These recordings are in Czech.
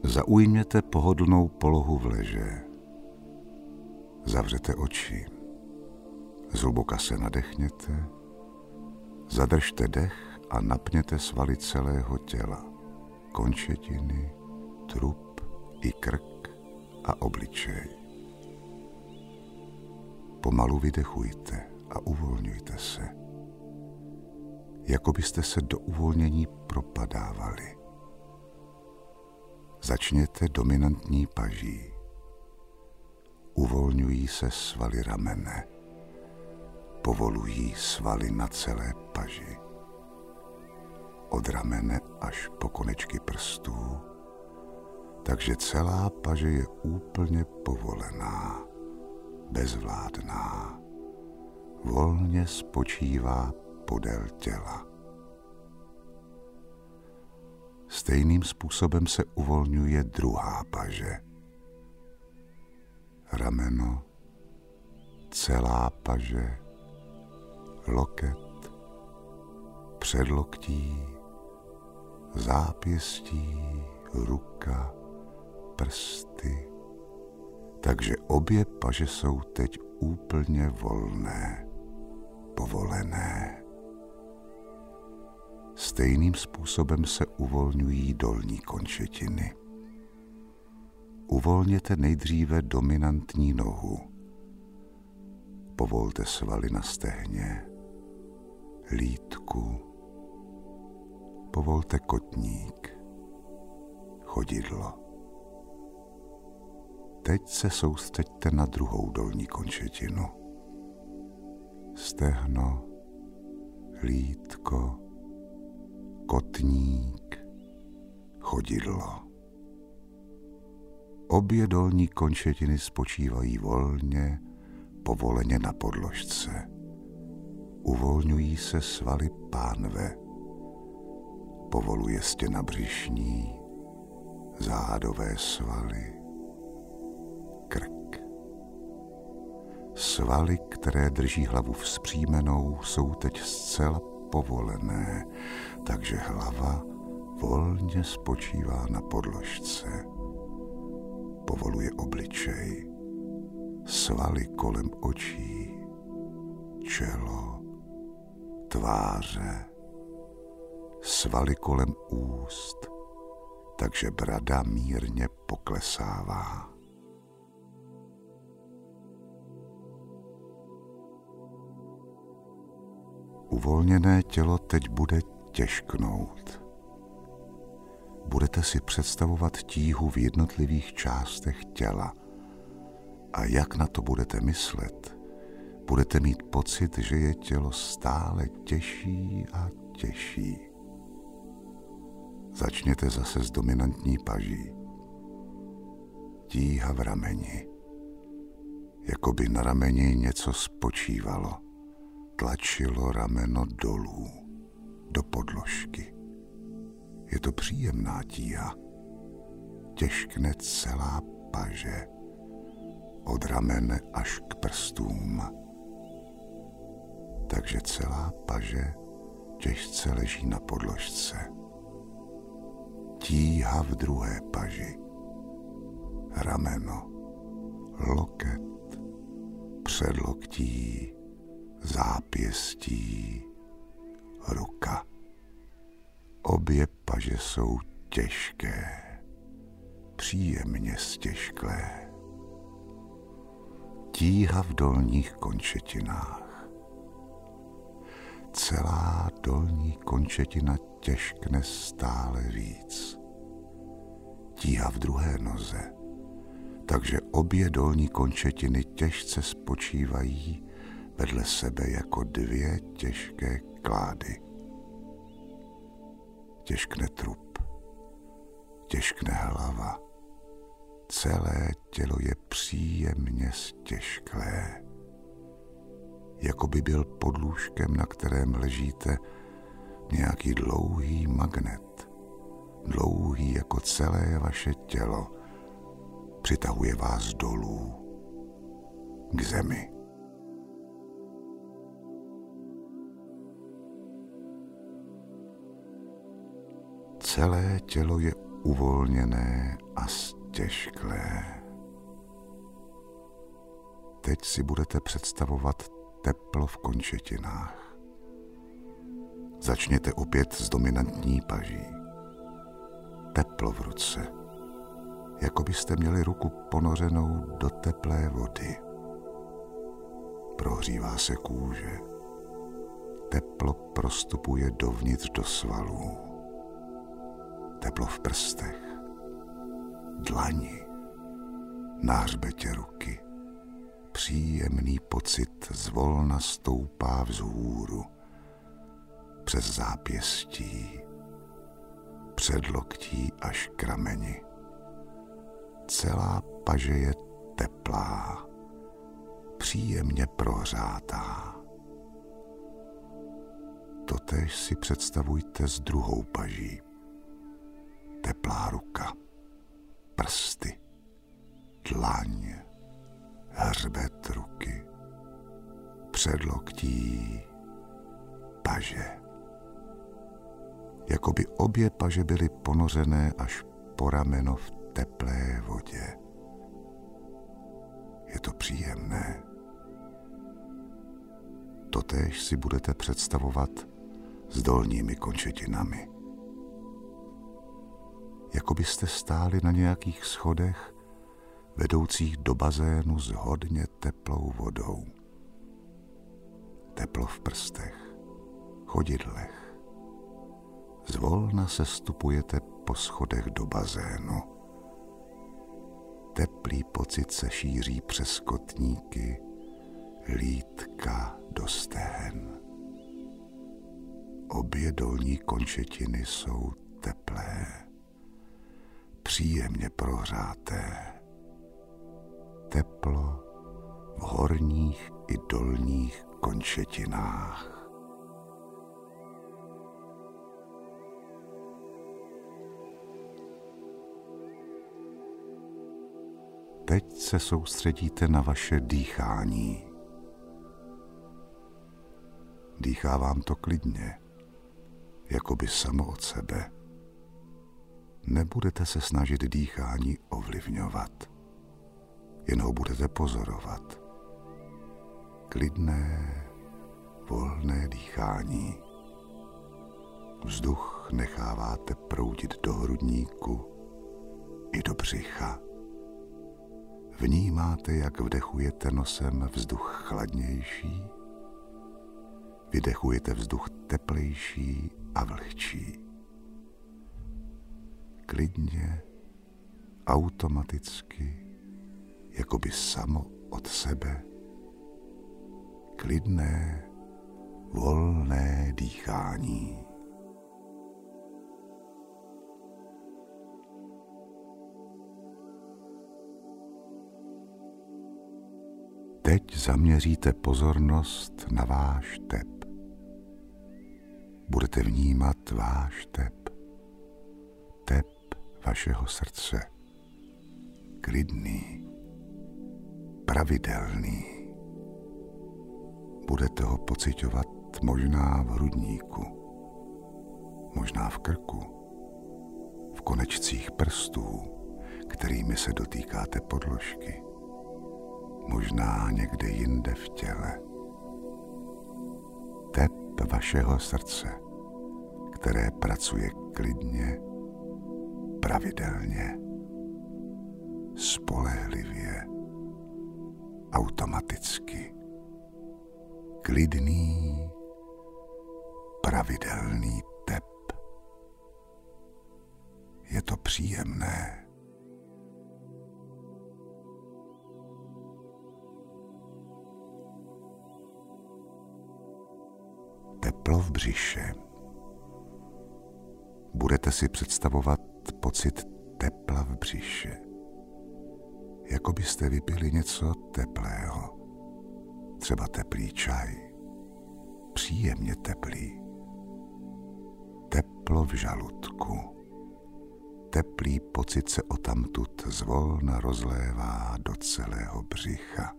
Zaujměte pohodlnou polohu v leže. Zavřete oči. Zhluboka se nadechněte. Zadržte dech a napněte svaly celého těla. Končetiny, trup i krk a obličej. Pomalu vydechujte a uvolňujte se. Jako byste se do uvolnění propadávali. Začněte dominantní paží. Uvolňují se svaly ramene. Povolují svaly na celé paži. Od ramene až po konečky prstů, takže celá paže je úplně povolená, bezvládná. Volně spočívá podél těla. Stejným způsobem se uvolňuje druhá paže. Rameno, celá paže, loket, předloktí, zápěstí, ruka, prsty. Takže obě paže jsou teď úplně volné, povolené. Stejným způsobem se uvolňují dolní končetiny. Uvolněte nejdříve dominantní nohu. Povolte svaly na stehně, lýtku. Povolte kotník, chodidlo. Teď se soustřeďte na druhou dolní končetinu. Stehno, lýtko, kotník, chodidlo. Obě dolní končetiny spočívají volně, povoleně na podložce. Uvolňují se svaly pánve. Povoluje stěna břišní, zádové svaly, krk. Svaly, které drží hlavu vzpřímenou, jsou teď zcela povolené, takže hlava volně spočívá na podložce. Povoluje obličej, svaly kolem očí, čelo, tváře, svaly kolem úst, takže brada mírně poklesává. Uvolněné tělo teď bude těžknout. Budete si představovat tíhu v jednotlivých částech těla. A jak na to budete myslet, budete mít pocit, že je tělo stále těžší a těžší. Začněte zase s dominantní paží. Tíha v rameni. Jako by na rameni něco spočívalo. Tlačilo rameno dolů, do podložky. Je to příjemná tíha. Těžkne celá paže. Od ramene až k prstům. Takže celá paže těžce leží na podložce. Tíha v druhé paži. Rameno, loket, předloktí, zápěstí, ruka. Obě paže jsou těžké, příjemně stěžklé. Tíha v dolních končetinách. Celá dolní končetina těžkne stále víc. Tíha v druhé noze, takže obě dolní končetiny těžce spočívají vedle sebe jako dvě těžké klády. Těžkne trup, těžkne hlava, celé tělo je příjemně stěžklé. Jako by byl pod lůžkem, na kterém ležíte, nějaký dlouhý magnet, dlouhý jako celé vaše tělo, přitahuje vás dolů, k zemi. Celé tělo je uvolněné a stěžklé. Teď si budete představovat teplo v končetinách. Začněte opět s dominantní paží. Teplo v ruce, jako byste měli ruku ponořenou do teplé vody. Prohřívá se kůže. Teplo prostupuje dovnitř do svalů. Teplo v prstech, dlani, na hřbetě ruky. Příjemný pocit zvolna stoupá vzhůru, přes zápěstí, předloktí až k rameni. Celá paže je teplá, příjemně prohřátá. Totéž si představujte s druhou paží. Teplá ruka, prsty, dlaň, hřbet ruky, předloktí, paže. Jako by obě paže byly ponořené až po rameno v teplé vodě. Je to příjemné. Totéž si budete představovat s dolními končetinami. Jako byste stáli na nějakých schodech vedoucích do bazénu s hodně teplou vodou. Teplo v prstech, chodidlech. Zvolna sestupujete po schodech do bazénu. Teplý pocit se šíří přes kotníky, lítka do stehen. Obě dolní končetiny jsou teplé, příjemně prohřáté. Teplo v horních i dolních končetinách. Teď se soustředíte na vaše dýchání. Dýchá vám to klidně, jako by samo od sebe. Nebudete se snažit dýchání ovlivňovat, jen ho budete pozorovat. Klidné, volné dýchání. Vzduch necháváte proudit do hrudníku i do břicha. Vnímáte, jak vdechujete nosem vzduch chladnější, vydechujete vzduch teplejší a vlhčí. Klidně, automaticky, jako by samo od sebe. Klidné, volné dýchání. Teď zaměříte pozornost na váš tep. Budete vnímat váš tep. Tep vašeho srdce. Klidný, pravidelný. Budete ho pociťovat možná v hrudníku, možná v krku, v konečcích prstů, kterými se dotýkáte podložky, možná někde jinde v těle. Tep vašeho srdce, které pracuje klidně, pravidelně, spolehlivě, automaticky. Klidný, pravidelný tep. Je to příjemné. Teplo v břiše. Budete si představovat pocit tepla v břiše. Jako byste vypili něco teplého. Třeba teplý čaj. Příjemně teplý. Teplo v žaludku. Teplý pocit se odtamtud zvolna rozlévá do celého břicha.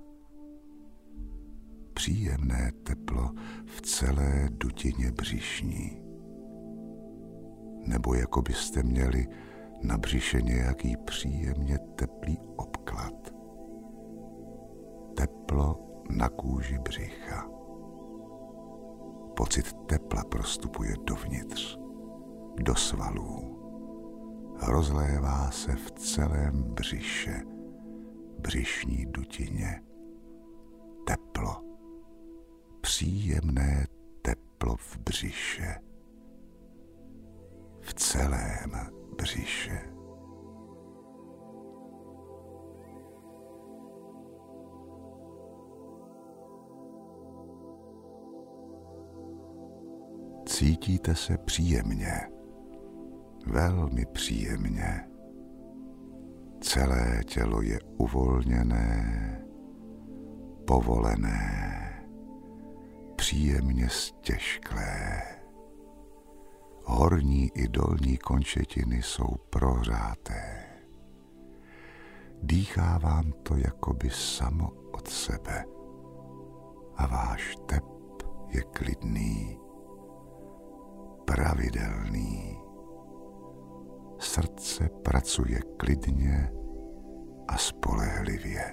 Příjemné teplo v celé dutině břišní. Nebo jako byste měli Na břiše nějaký příjemně teplý obklad. Teplo na kůži břicha. Pocit tepla prostupuje dovnitř, do svalů. Rozlévá se v celém břiše, břišní dutině. Teplo. Příjemné teplo v břiše. V celém břiše. Cítíte se příjemně, velmi příjemně. Celé tělo je uvolněné, povolené, příjemně stěžklé. Horní i dolní končetiny jsou prohřáté. Dýchá vám to jakoby samo od sebe a váš tep je klidný, pravidelný. Srdce pracuje klidně a spolehlivě.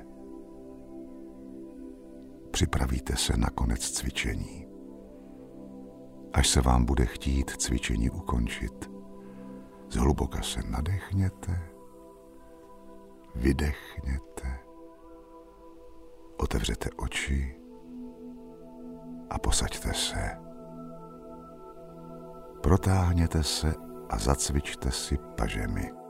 Připravíte se na konec cvičení. Až se vám bude chtít cvičení ukončit, zhluboka se nadechněte, vydechněte, otevřete oči a posaďte se. Protáhněte se a zacvičte si pažemi.